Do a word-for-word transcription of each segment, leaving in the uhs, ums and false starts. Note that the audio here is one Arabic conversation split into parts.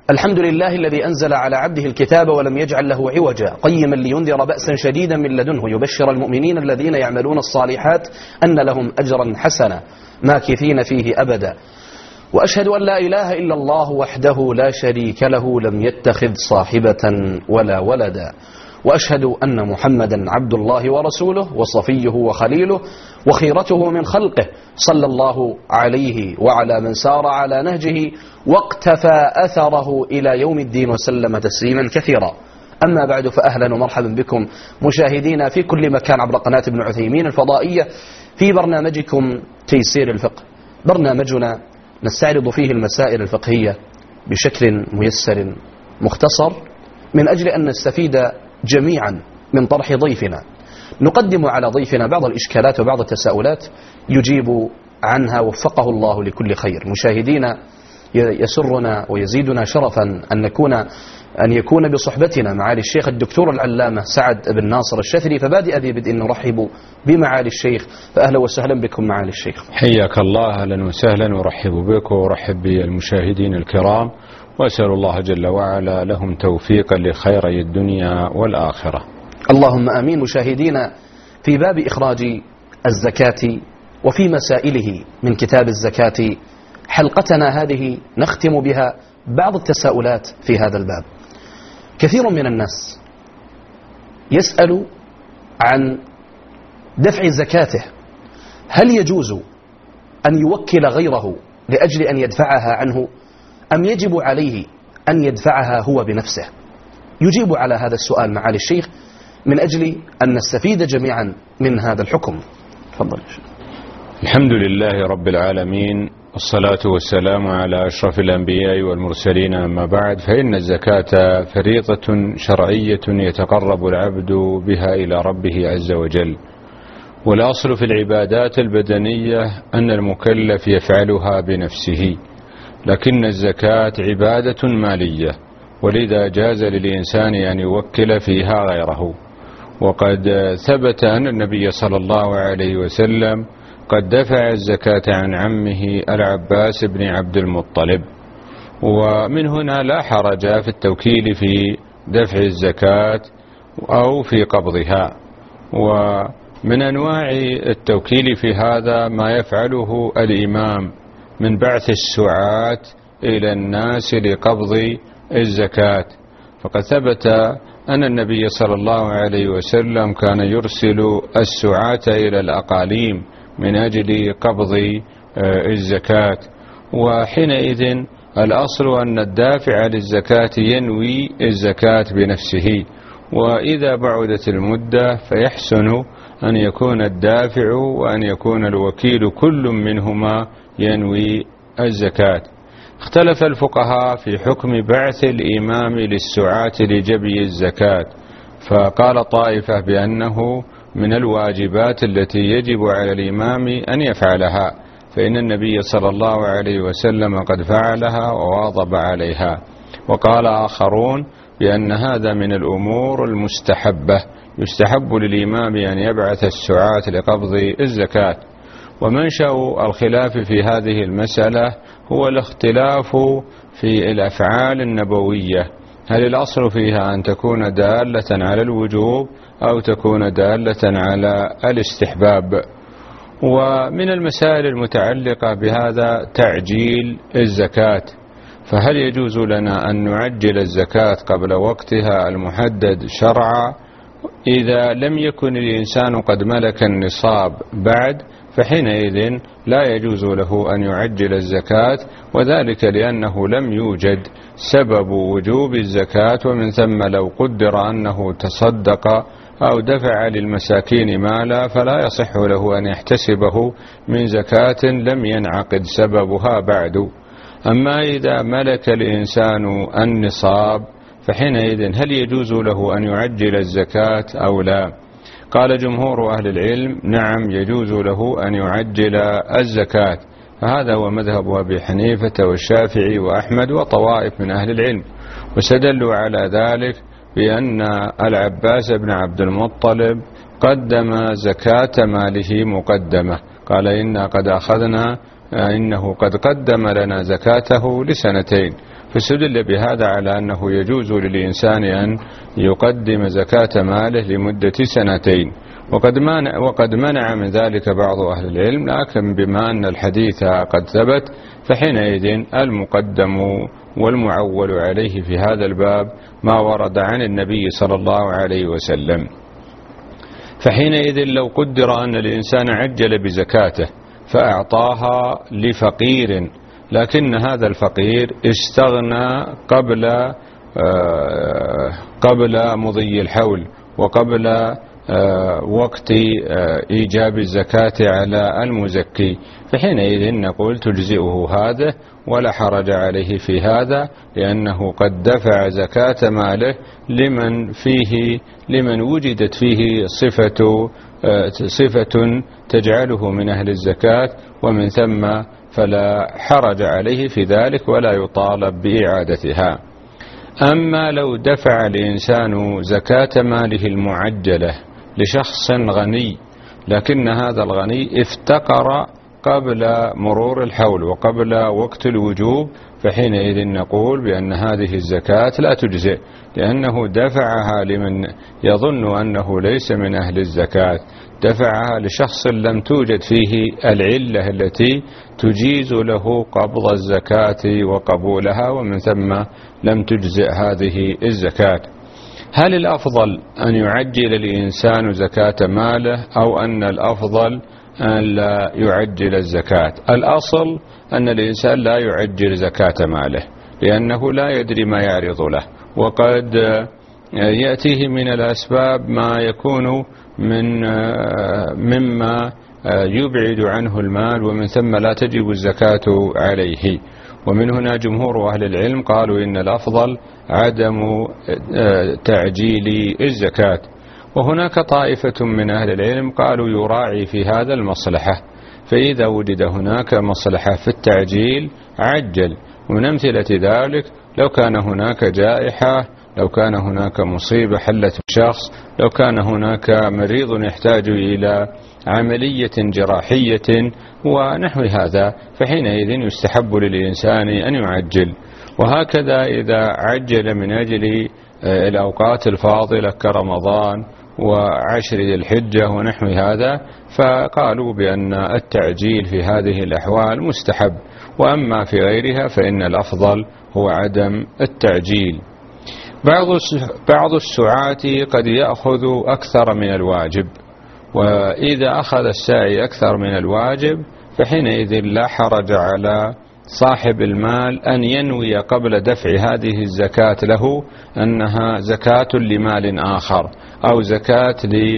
الحمد لله الذي أنزل على عبده الكتاب ولم يجعل له عوجا قيما لينذر بأسا شديدا من لدنه يبشر المؤمنين الذين يعملون الصالحات أن لهم أجرا حسنا ماكثين فيه أبدا. وأشهد أن لا إله إلا الله وحده لا شريك له لم يتخذ صاحبة ولا ولدا. وأشهد أن محمدا عبد الله ورسوله وصفيه وخليله وخيرته من خلقه صلى الله عليه وعلى من سار على نهجه واقتفى أثره إلى يوم الدين وسلم تسليما كثيرا. أما بعد، فأهلا ومرحبا بكم مشاهدينا في كل مكان عبر قناة ابن عثيمين الفضائية في برنامجكم تيسير الفقه، برنامجنا نستعرض فيه المسائل الفقهية بشكل ميسر مختصر من أجل أن نستفيد جميعا من طرح ضيفنا. نقدم على ضيفنا بعض الإشكالات وبعض التساؤلات يجيب عنها وفقه الله لكل خير. مشاهدينا، يسرنا ويزيدنا شرفا أن نكون أن يكون بصحبتنا معالي الشيخ الدكتور العلامة سعد بن ناصر الشثري، فبادئ ذي بدء نرحب بمعالي الشيخ، فأهلا وسهلا بكم معالي الشيخ. حياك الله، أهلا وسهلا، ورحب بك ورحب بالمشاهدين الكرام، وأسأل الله جل وعلا لهم توفيقا لخيري الدنيا والآخرة. اللهم آمين. مشاهدينا، في باب إخراج الزكاة وفي مسائله من كتاب الزكاة حلقتنا هذه نختم بها بعض التساؤلات في هذا الباب. كثير من الناس يسأل عن دفع زكاته، هل يجوز أن يوكل غيره لأجل أن يدفعها عنه أم يجب عليه أن يدفعها هو بنفسه؟ يجيب على هذا السؤال معالي الشيخ من أجل أن نستفيد جميعا من هذا الحكم. تفضل. الحمد لله رب العالمين، والصلاة والسلام على أشرف الأنبياء والمرسلين، أما بعد، فإن الزكاة فريضة شرعية يتقرب العبد بها إلى ربه عز وجل، والأصل في العبادات البدنية أن المكلف يفعلها بنفسه، لكن الزكاة عبادة مالية، ولذا جاز للإنسان أن يوكل فيها غيره. وقد ثبت أن النبي صلى الله عليه وسلم قد دفع الزكاة عن عمه العباس بن عبد المطلب، ومن هنا لا حرج في التوكيل في دفع الزكاة أو في قبضها. ومن أنواع التوكيل في هذا ما يفعله الإمام من بعث السعاة إلى الناس لقبض الزكاة، فقد ثبت أن النبي صلى الله عليه وسلم كان يرسل السعاة إلى الأقاليم من أجل قبض الزكاة. وحينئذ الأصل أن الدافع للزكاة ينوي الزكاة بنفسه، وإذا بعدت المدة فيحسن أن يكون الدافع وأن يكون الوكيل كل منهما ينوي الزكاة. اختلف الفقهاء في حكم بعث الإمام للسعاة لجبي الزكاة، فقال طائفة بأنه من الواجبات التي يجب على الإمام أن يفعلها، فإن النبي صلى الله عليه وسلم قد فعلها وواظب عليها. وقال آخرون بأن هذا من الأمور المستحبة، يستحب للإمام أن يبعث السعاة لقبض الزكاة. ومنشأ الخلاف في هذه المسألة هو الاختلاف في الأفعال النبوية، هل الأصل فيها أن تكون دالة على الوجوب أو تكون دالة على الاستحباب. ومن المسائل المتعلقة بهذا تعجيل الزكاة، فهل يجوز لنا أن نعجل الزكاة قبل وقتها المحدد شرعا؟ إذا لم يكن الإنسان قد ملك النصاب بعد، فحينئذ لا يجوز له أن يعجل الزكاة، وذلك لأنه لم يوجد سبب وجوب الزكاة، ومن ثم لو قدر أنه تصدق أو دفع للمساكين مالا فلا يصح له أن يحتسبه من زكاة لم ينعقد سببها بعد. أما إذا ملك الإنسان النصاب فحينئذ هل يجوز له أن يعجل الزكاة أو لا؟ قال جمهور أهل العلم نعم، يجوز له أن يعجل الزكاة، فهذا هو مذهب أبي حنيفة والشافعي وأحمد وطوائف من أهل العلم. واستدلوا على ذلك بأن العباس بن عبد المطلب قدم زكاة ماله مقدمة، قال إنا قد أخذنا إنه قد قدم لنا زكاته لسنتين، فاستدل بهذا على أنه يجوز للإنسان أن يقدم زكاة ماله لمدة سنتين، وقد منع, وقد منع من ذلك بعض أهل العلم، لكن بما أن الحديث قد ثبت فحينئذ المقدم والمعول عليه في هذا الباب ما ورد عن النبي صلى الله عليه وسلم. فحينئذ لو قدر أن الإنسان عجل بزكاته فأعطاها لفقير، لكن هذا الفقير استغنى قبل قبل مضي الحول وقبل وقت إيجاب الزكاة على المزكي، فحينئذ نقول تجزئه هذا ولا حرج عليه في هذا، لأنه قد دفع زكاة ماله لمن فيه لمن وجدت فيه صفة صفة تجعله من أهل الزكاة، ومن ثم فلا حرج عليه في ذلك ولا يطالب بإعادتها. أما لو دفع الإنسان زكاة ماله المعجلة لشخص غني، لكن هذا الغني افتقر قبل مرور الحول وقبل وقت الوجوب، فحينئذ نقول بأن هذه الزكاة لا تجزئ، لأنه دفعها لمن يظن أنه ليس من أهل الزكاة، دفعها لشخص لم توجد فيه العلة التي تجيز له قبض الزكاة وقبولها، ومن ثم لم تجزئ هذه الزكاة. هل الأفضل أن يعجل الإنسان زكاة ماله أو أن الأفضل أن لا يعجل الزكاة؟ الأصل أن الإنسان لا يعجل زكاة ماله، لأنه لا يدري ما يعرض له، وقد يأتيه من الأسباب ما يكون من مما يبعد عنه المال، ومن ثم لا تجب الزكاة عليه. ومن هنا جمهور أهل العلم قالوا إن الأفضل عدم تعجيل الزكاة. وهناك طائفة من أهل العلم قالوا يراعي في هذا المصلحة، فإذا وجد هناك مصلحة في التعجيل عجل. ومن أمثلة ذلك لو كان هناك جائحة، لو كان هناك مصيبة حلت بشخص، لو كان هناك مريض يحتاج إلى عملية جراحية ونحو هذا، فحينئذ يستحب للإنسان أن يعجل. وهكذا إذا عجل من أجل الأوقات الفاضلة كرمضان وعشر ذي الحجة ونحو هذا، فقالوا بأن التعجيل في هذه الأحوال مستحب، وأما في غيرها فإن الأفضل هو عدم التعجيل. بعض السعاة قد يأخذ أكثر من الواجب، وإذا أخذ الساعي أكثر من الواجب فحينئذ لا حرج على صاحب المال أن ينوي قبل دفع هذه الزكاة له أنها زكاة لمال آخر أو زكاة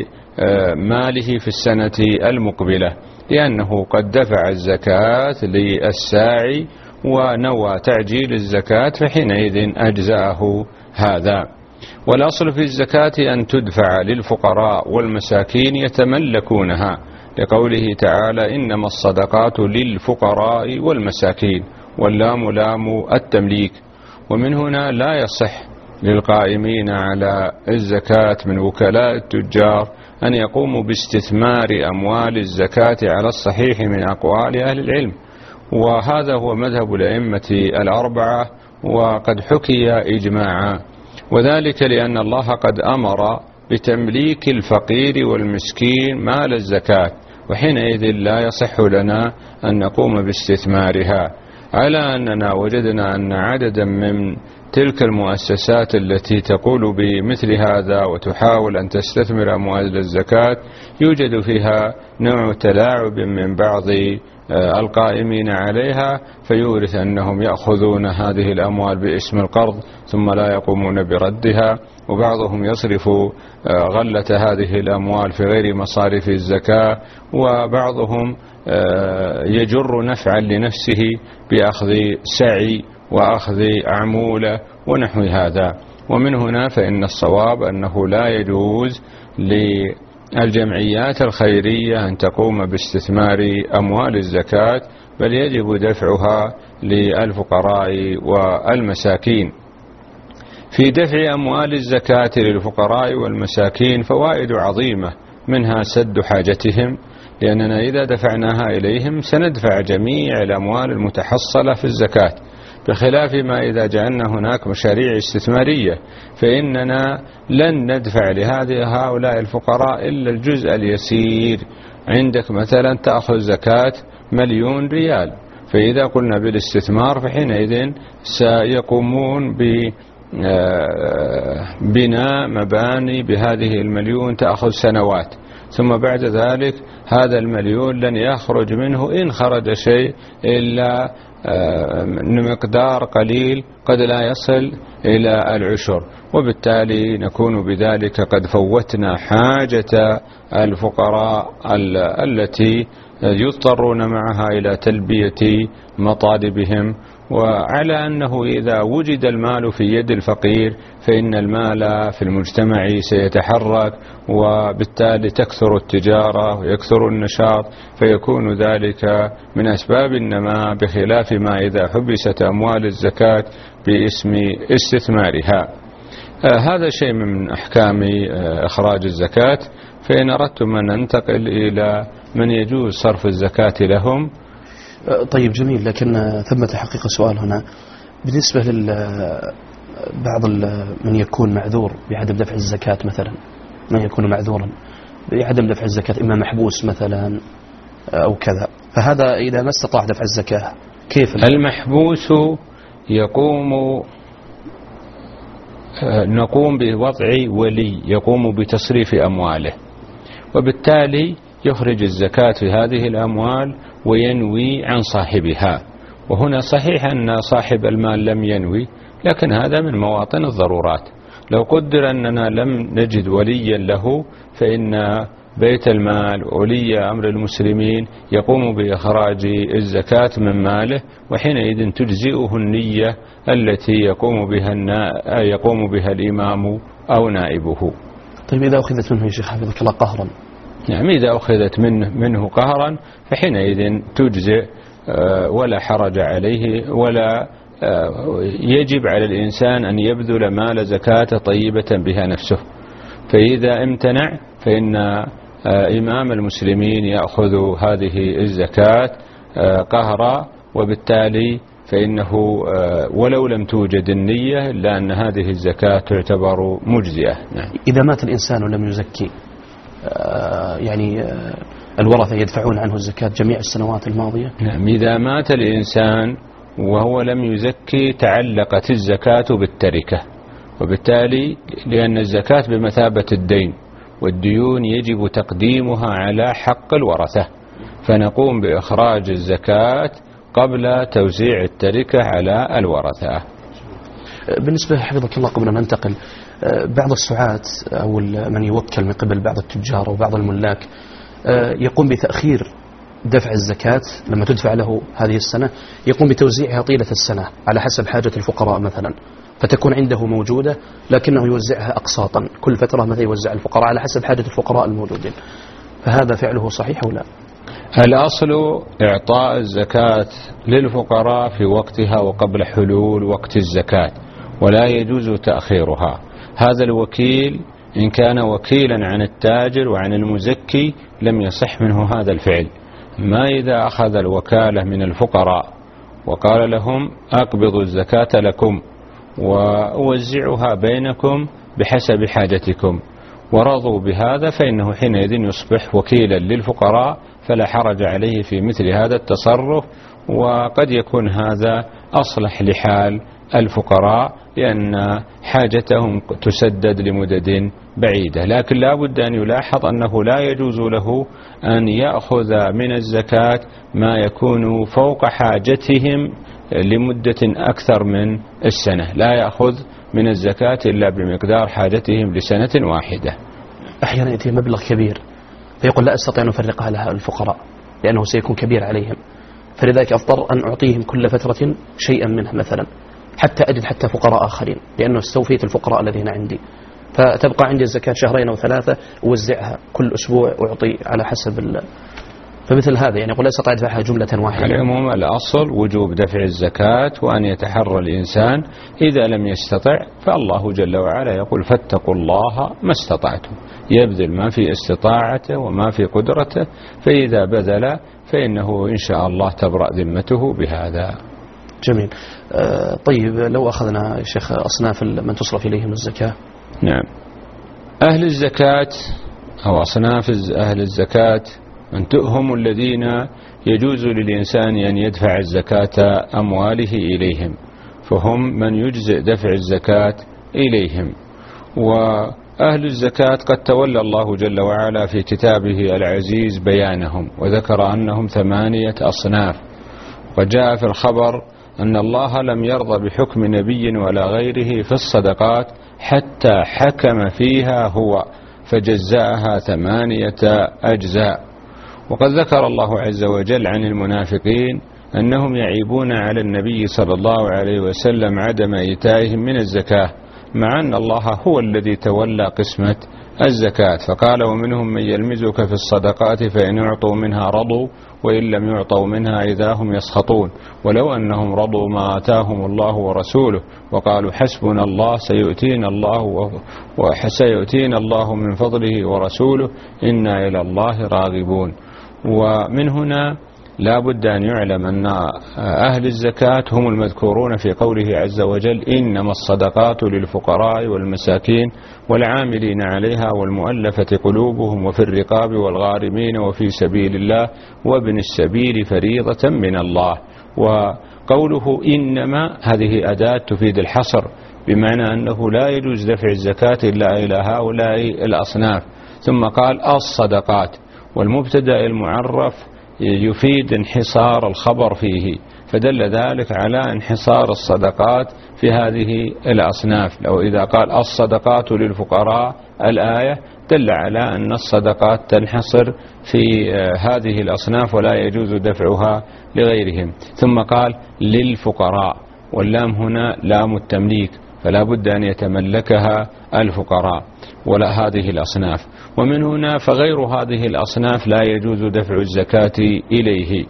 لماله في السنة المقبلة، لأنه قد دفع الزكاة للساعي ونوى تعجيل الزكاة، فحينئذ أجزأه هذا. والأصل في الزكاة أن تدفع للفقراء والمساكين يتملكونها، لقوله تعالى إنما الصدقات للفقراء والمساكين، واللام لام التمليك. ومن هنا لا يصح للقائمين على الزكاة من وكلاء التجار أن يقوموا باستثمار أموال الزكاة على الصحيح من أقوال أهل العلم، وهذا هو مذهب الأئمة الأربعة وقد حكي إجماعا، وذلك لأن الله قد أمر بتمليك الفقير والمسكين مال الزكاة، وحينئذ لا يصح لنا أن نقوم باستثمارها، على أننا وجدنا أن عددا من تلك المؤسسات التي تقول بمثل هذا وتحاول أن تستثمر أموال الزكاة يوجد فيها نوع تلاعب من بعض القائمين عليها، فيورث أنهم يأخذون هذه الأموال باسم القرض ثم لا يقومون بردها، وبعضهم يصرف غلة هذه الأموال في غير مصارف الزكاة، وبعضهم يجر نفعا لنفسه بأخذ سعي وأخذ عمولة ونحو هذا. ومن هنا فإن الصواب أنه لا يجوز للجمعيات الخيرية أن تقوم باستثمار أموال الزكاة، بل يجب دفعها للفقراء والمساكين. في دفع أموال الزكاة للفقراء والمساكين فوائد عظيمة، منها سد حاجتهم، لأننا إذا دفعناها إليهم سندفع جميع الأموال المتحصلة في الزكاة، بخلاف ما إذا جعلنا هناك مشاريع استثمارية فإننا لن ندفع لهذه هؤلاء الفقراء إلا الجزء اليسير. عندك مثلا تأخذ زكاة مليون ريال، فإذا قلنا بالاستثمار فحينئذ سيقومون ببناء مباني بهذه المليون تأخذ سنوات، ثم بعد ذلك هذا المليون لن يخرج منه إن خرج شيء إلا مقدار قليل قد لا يصل إلى العشر، وبالتالي نكون بذلك قد فوتنا حاجة الفقراء التي يضطرون معها إلى تلبية مطالبهم. وعلى أنه إذا وجد المال في يد الفقير فإن المال في المجتمع سيتحرك، وبالتالي تكثر التجارة ويكثر النشاط، فيكون ذلك من أسباب النماء، بخلاف ما إذا حبست أموال الزكاة باسم استثمارها. آه هذا شيء من أحكام آه إخراج الزكاة. فإن أردتم أن ننتقل إلى من يجوز صرف الزكاة لهم. طيب جميل، لكن ثمة حقيقة سؤال هنا بالنسبة لبعض من يكون معذور بعدم دفع الزكاة، مثلا من يكون معذورا بعدم دفع الزكاة، إما محبوس مثلا أو كذا، فهذا إذا ما استطاع دفع الزكاة كيف؟ المحبوس يقوم نقوم بوضع ولي يقوم بتصريف أمواله، وبالتالي يخرج الزكاة في هذه الأموال وينوي عن صاحبها. وهنا صحيح أن صاحب المال لم ينوي، لكن هذا من مواطن الضرورات. لو قدر أننا لم نجد وليا له فإن بيت المال ولي أمر المسلمين يقوم بإخراج الزكاة من ماله، وحينئذ تجزئه النية التي يقوم بها يقوم بها الإمام أو نائبه. طيب إذا أخذت منه يا شيخ حفظك الله قهرا؟ نعم، إذا أخذت منه, منه قهرا فحينئذ تجزئ ولا حرج عليه، ولا يجب على الإنسان أن يبذل مال زكاة طيبة بها نفسه. فإذا امتنع فإن إمام المسلمين يأخذ هذه الزكاة قهرا، وبالتالي فإنه ولو لم توجد النية إلا أن هذه الزكاة تعتبر مجزئة. نعم. إذا مات الإنسان ولم يزكي يعني الورثة يدفعون عنه الزكاة جميع السنوات الماضية؟ نعم، إذا مات الإنسان وهو لم يزكي تعلقت الزكاة بالتركة، وبالتالي لأن الزكاة بمثابة الدين، والديون يجب تقديمها على حق الورثة، فنقوم بإخراج الزكاة قبل توزيع التركة على الورثة. بالنسبة حفظك الله قبل أن ننتقل، بعض السعاة أو من يوكل من قبل بعض التجار وبعض الملاك يقوم بتأخير دفع الزكاة لما تدفع له هذه السنة، يقوم بتوزيعها طيلة السنة على حسب حاجة الفقراء مثلا، فتكون عنده موجودة لكنه يوزعها أقساطا كل فترة، مثلا يوزع الفقراء على حسب حاجة الفقراء الموجودين، فهذا فعله صحيح أو لا؟ الأصل إعطاء الزكاة للفقراء في وقتها وقبل حلول وقت الزكاة، ولا يجوز تأخيرها. هذا الوكيل إن كان وكيلا عن التاجر وعن المزكي لم يصح منه هذا الفعل. ما إذا أخذ الوكالة من الفقراء وقال لهم أقبضوا الزكاة لكم وأوزعها بينكم بحسب حاجتكم ورضوا بهذا، فإنه حينئذ يصبح وكيلا للفقراء، فلا حرج عليه في مثل هذا التصرف، وقد يكون هذا أصلح لحال الفقراء لأن حاجتهم تسدد لمدد بعيدة. لكن لا بد أن يلاحظ أنه لا يجوز له أن يأخذ من الزكاة ما يكون فوق حاجتهم لمدة أكثر من السنة، لا يأخذ من الزكاة إلا بمقدار حاجتهم لسنة واحدة. أحيانا يأتي مبلغ كبير فيقول لا أستطيع أن أفرقها لها الفقراء لأنه سيكون كبير عليهم، فلذلك أضطر أن أعطيهم كل فترة شيئا منها مثلا حتى أجد حتى فقراء آخرين، لأنه استوفيت الفقراء الذين عندي، فتبقى عندي الزكاة شهرين أو ثلاثة أوزعها كل أسبوع وأعطي على حسب ال... فمثل هذا يعني يقول لا أستطيع دفعها جملة واحدة. العموم الأصل وجوب دفع الزكاة، وأن يتحرى الإنسان، إذا لم يستطع فالله جل وعلا يقول فاتقوا الله ما استطعتم، يبذل ما في استطاعته وما في قدرته، فإذا بذل فإنه إن شاء الله تبرأ ذمته بهذا. جميل. آه طيب لو أخذنا يا شيخ أصناف من تصرف إليهم الزكاة. نعم. أهل الزكاة أو أصناف أهل الزكاة هم الذين يجوز للإنسان أن يدفع الزكاة أمواله إليهم، فهم من يجزئ دفع الزكاة إليهم. وأهل الزكاة قد تولى الله جل وعلا في كتابه العزيز بيانهم، وذكر أنهم ثمانية أصناف. وجاء في الخبر أن الله لم يرضى بحكم نبي ولا غيره في الصدقات حتى حكم فيها هو فجزاها ثمانية أجزاء. وقد ذكر الله عز وجل عن المنافقين أنهم يعيبون على النبي صلى الله عليه وسلم عدم إيتائهم من الزكاة، مع أن الله هو الذي تولى قسمة الزكاة، فقال ومنهم من يلمزك في الصدقات فإن يعطوا منها رضوا وإن لم يعطوا منها إذا هم يسخطون ولو أنهم رضوا ما آتاهم الله ورسوله وقالوا حسبنا الله سيؤتينا الله وسيؤتينا الله من فضله ورسوله إنا إلى الله راغبون. ومن هنا لا بد أن يعلم أن أهل الزكاة هم المذكورون في قوله عز وجل إنما الصدقات للفقراء والمساكين والعاملين عليها والمؤلفة قلوبهم وفي الرقاب والغارمين وفي سبيل الله وابن السبيل فريضة من الله. وقوله إنما هذه أداة تفيد الحصر، بمعنى أنه لا يجوز دفع الزكاة إلا إلى هؤلاء الأصناف. ثم قال الصدقات، والمبتدأ المعرف يفيد انحصار الخبر فيه، فدل ذلك على انحصار الصدقات في هذه الأصناف. لو إذا قال الصدقات للفقراء الآية دل على أن الصدقات تنحصر في هذه الأصناف ولا يجوز دفعها لغيرهم. ثم قال للفقراء، واللام هنا لام التمليك، فلا بد أن يتملكها الفقراء ولا هذه الأصناف. ومن هنا فغير هذه الأصناف لا يجوز دفع الزكاة إليه.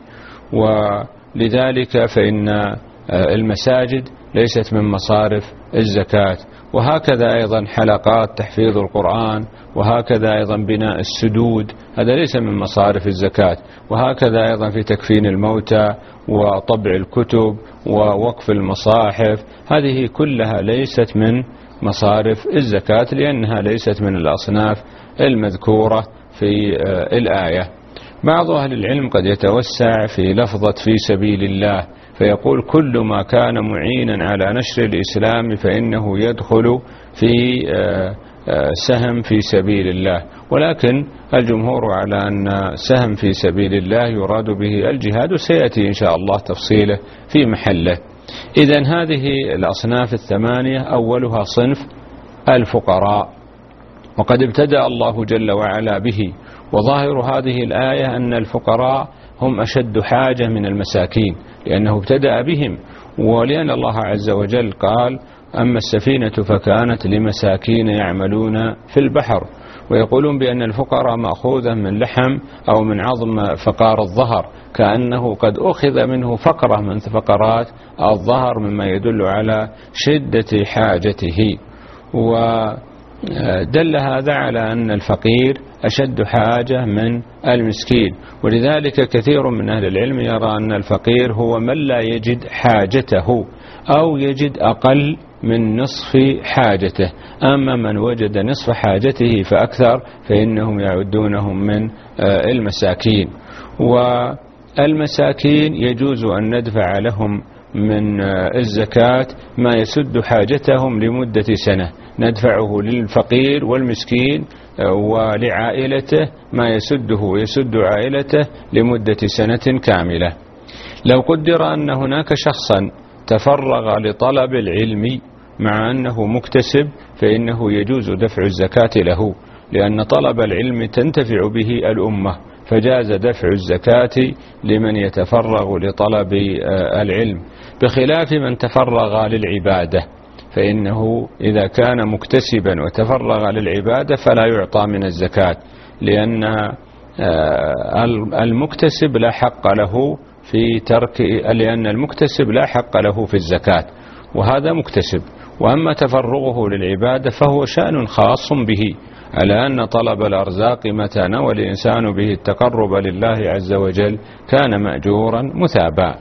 ولذلك فإن المساجد ليست من مصارف الزكاة، وهكذا أيضا حلقات تحفيظ القرآن، وهكذا أيضا بناء السدود، هذا ليس من مصارف الزكاة. وهكذا أيضا في تكفين الموتى وطبع الكتب ووقف المصاحف، هذه كلها ليست من مصارف الزكاة لأنها ليست من الأصناف المذكورة في الآية. بعض أهل العلم قد يتوسع في لفظة في سبيل الله فيقول كل ما كان معينا على نشر الإسلام فإنه يدخل في سهم في سبيل الله، ولكن الجمهور على أن سهم في سبيل الله يراد به الجهاد، وسيأتي إن شاء الله تفصيله في محله. إذن هذه الأصناف الثمانية أولها صنف الفقراء، وقد ابتدأ الله جل وعلا به، وظاهر هذه الآية أن الفقراء هم أشد حاجة من المساكين لأنه ابتدأ بهم، ولأن الله عز وجل قال أما السفينة فكانت لمساكين يعملون في البحر. ويقولون بأن الفقراء مأخوذة من لحم أو من عظم فقار الظهر، كأنه قد أخذ منه فقرة من فقرات الظهر، مما يدل على شدة حاجته. ودل هذا على أن الفقير أشد حاجة من المسكين، ولذلك كثير من أهل العلم يرى أن الفقير هو من لا يجد حاجته أو يجد أقل من نصف حاجته، أما من وجد نصف حاجته فأكثر فإنهم يعدونهم من المساكين. والمساكين يجوز أن ندفع لهم من الزكاة ما يسد حاجتهم لمدة سنة، ندفعه للفقير والمسكين ولعائلته ما يسده ويسد عائلته لمدة سنة كاملة. لو قدر أن هناك شخصا تفرغ لطلب العلم مع أنه مكتسب فإنه يجوز دفع الزكاة له، لأن طلب العلم تنتفع به الأمة، فجاز دفع الزكاة لمن يتفرغ لطلب العلم، بخلاف من تفرغ للعبادة، فإنه إذا كان مكتسبا وتفرغ للعبادة فلا يعطى من الزكاة، لأن المكتسب لا حق له في ترك لأن المكتسب لا حق له في الزكاة، وهذا مكتسب. وأما تفرغه للعبادة فهو شأن خاص به، على أن طلب الأرزاق متى نوى الإنسان به التقرب لله عز وجل كان مأجورا مثابا.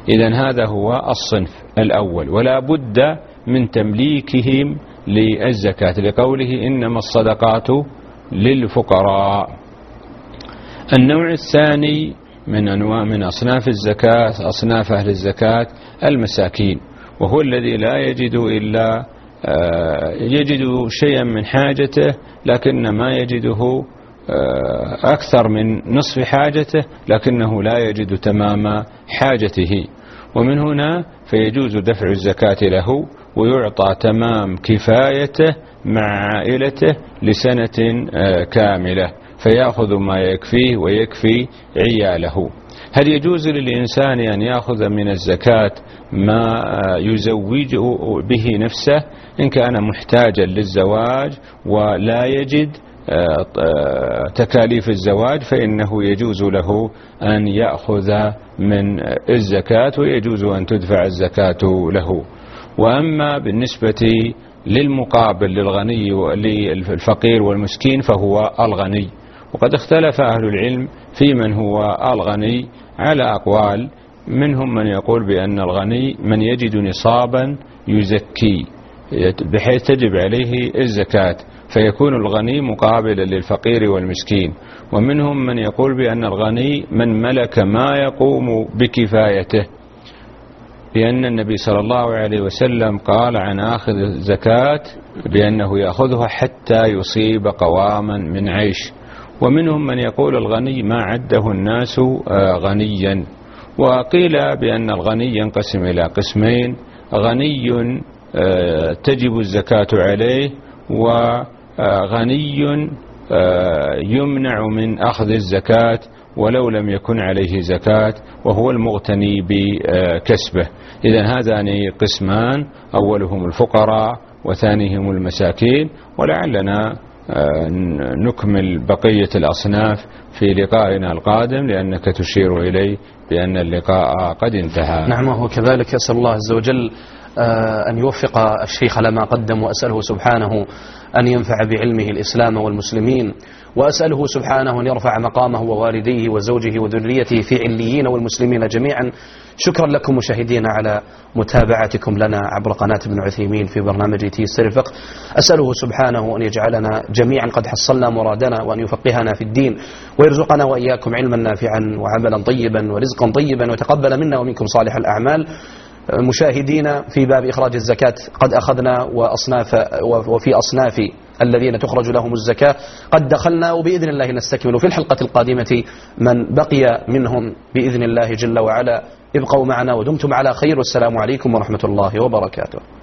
إذن هذا هو الصنف الأول، ولا بد من تمليكهم للزكاة لقوله إنما الصدقات للفقراء. النوع الثاني من أنواع من أصناف الزكاة، أصناف أهل الزكاة المساكين، وهو الذي لا يجد إلا يجد شيئا من حاجته لكن ما يجده أكثر من نصف حاجته لكنه لا يجد تمام حاجته، ومن هنا فيجوز دفع الزكاة له ويعطى تمام كفايته مع عائلته لسنة كاملة فيأخذ ما يكفيه ويكفي عياله. هل يجوز للإنسان أن يأخذ من الزكاة ما يزوج به نفسه إن كان محتاجا للزواج ولا يجد تكاليف الزواج، فإنه يجوز له أن يأخذ من الزكاة ويجوز أن تدفع الزكاة له. وأما بالنسبة للمقابل للغني وللفقير والمسكين فهو الغني، وقد اختلف أهل العلم في من هو الغني على أقوال، منهم من يقول بأن الغني من يجد نصابا يزكي بحيث تجب عليه الزكاة فيكون الغني مقابلا للفقير والمسكين، ومنهم من يقول بأن الغني من ملك ما يقوم بكفايته، لأن النبي صلى الله عليه وسلم قال عن آخذ الزكاة بأنه يأخذها حتى يصيب قواما من عيش. ومنهم من يقول الغني ما عده الناس غنيا. وقيل بأن الغني ينقسم إلى قسمين: غني تجب الزكاة عليه، وغني يمنع من أخذ الزكاة ولو لم يكن عليه زكاة وهو المغتني بكسبه. إذن هذان قسمان، أولهم الفقراء وثانيهم المساكين، ولعلنا نكمل بقية الأصناف في لقائنا القادم لأنك تشير إليه بأن اللقاء قد انتهى. نعم، وهو كذلك. أسأل الله عز وجل أن يوفق الشيخ لما قدم، وأسأله سبحانه أن ينفع بعلمه الإسلام والمسلمين، وأسأله سبحانه أن يرفع مقامه ووالديه وزوجه وذريته في عليين والمسلمين جميعا. شكرا لكم مشاهدينا على متابعتكم لنا عبر قناة ابن عثيمين في برنامج تيسير الفقه. أسأله سبحانه أن يجعلنا جميعا قد حصلنا مرادنا، وأن يفقهنا في الدين، ويرزقنا وإياكم علما نافعا وعملا طيبا ورزقا طيبا، وتقبل منا ومنكم صالح الأعمال. مشاهدينا، في باب إخراج الزكاة قد أخذنا وأصناف وفي أصناف الذين تخرج لهم الزكاة قد دخلنا، وبإذن الله نستكمل في الحلقة القادمة من بقي منهم بإذن الله جل وعلا. ابقوا معنا ودمتم على خير، والسلام عليكم ورحمة الله وبركاته.